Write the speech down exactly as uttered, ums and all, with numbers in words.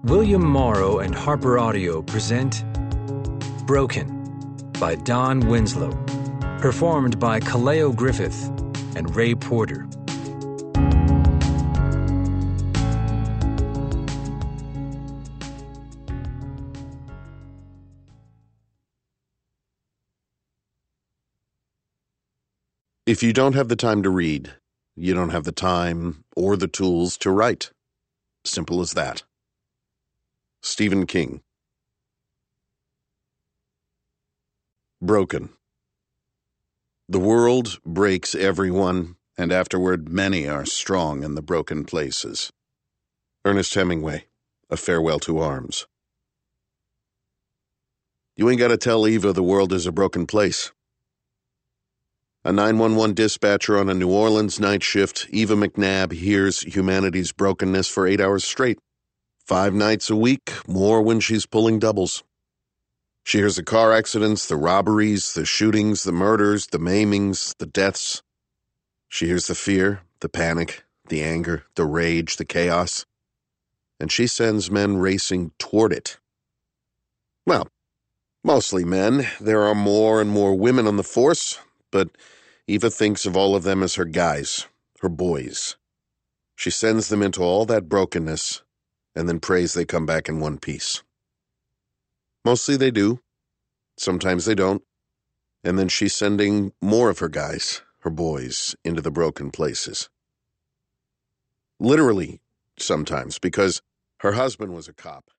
William Morrow and Harper Audio present Broken by Don Winslow, performed by Kaleo Griffith and Ray Porter. If you don't have the time to read, you don't have the time or the tools to write. Simple as that. Stephen King. Broken. The world breaks everyone, and afterward many are strong in the broken places. Ernest Hemingway, A Farewell to Arms. You ain't got to tell Eva the world is a broken place. A nine one one dispatcher on a New Orleans night shift, Eva McNabb hears humanity's brokenness for eight hours straight. Five nights a week, more when she's pulling doubles. She hears the car accidents, the robberies, the shootings, the murders, the maimings, the deaths. She hears the fear, the panic, the anger, the rage, the chaos. And she sends men racing toward it. Well, mostly men. There are more and more women on the force, but Eva thinks of all of them as her guys, her boys. She sends them into all that brokenness, and then prays they come back in one piece. Mostly they do. Sometimes they don't. And then she's sending more of her guys, her boys, into the broken places. Literally, sometimes, because her husband was a cop.